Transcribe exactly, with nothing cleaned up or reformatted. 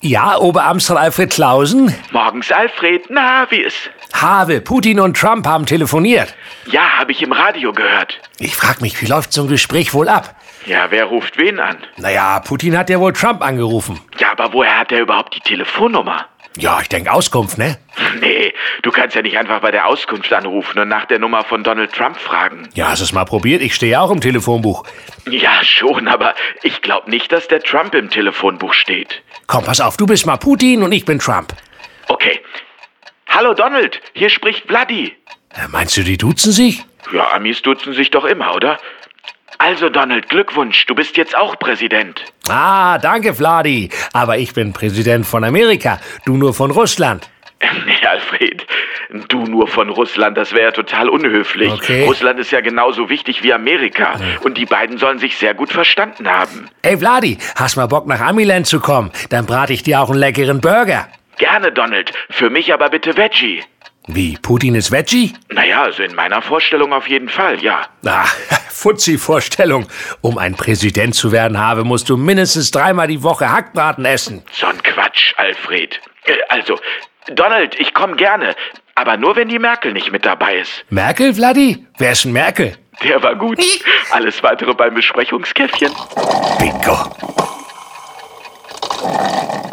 Ja, Oberamtsrat Alfred Clausen? Morgens, Alfred. Na, wie ist? Have, Putin und Trump haben telefoniert. Ja, habe ich im Radio gehört. Ich frag mich, wie läuft so ein Gespräch wohl ab? Ja, wer ruft wen an? Naja, Putin hat ja wohl Trump angerufen. Ja, aber woher hat er überhaupt die Telefonnummer? Ja, ich denke Auskunft, ne? Nee, du kannst ja nicht einfach bei der Auskunft anrufen und nach der Nummer von Donald Trump fragen. Ja, hast du es mal probiert? Ich stehe ja auch im Telefonbuch. Ja, schon, aber ich glaube nicht, dass der Trump im Telefonbuch steht. Komm, pass auf, du bist mal Putin und ich bin Trump. Okay. Hallo Donald, hier spricht Vladi. Äh, Meinst du, die duzen sich? Ja, Amis duzen sich doch immer, oder? Also Donald, Glückwunsch, du bist jetzt auch Präsident. Ah, danke, Vladi. Aber ich bin Präsident von Amerika, du nur von Russland. Nee, Alfred, du nur von Russland, das wäre ja total unhöflich. Okay. Russland ist ja genauso wichtig wie Amerika. Und die beiden sollen sich sehr gut verstanden haben. Ey, Vladi, hast mal Bock nach Amiland zu kommen? Dann brate ich dir auch einen leckeren Burger. Gerne, Donald. Für mich aber bitte Veggie. Wie, Putin ist Veggie? Naja, also in meiner Vorstellung auf jeden Fall, ja. Ach, Fuzzi-Vorstellung. Um ein Präsident zu werden, Have, musst du mindestens dreimal die Woche Hackbraten essen. So ein Quatsch, Alfred. Äh, also, Donald, ich komme gerne. Aber nur, wenn die Merkel nicht mit dabei ist. Merkel, Vladi? Wer ist denn Merkel? Der war gut. Alles weitere beim Besprechungskäffchen. Bingo.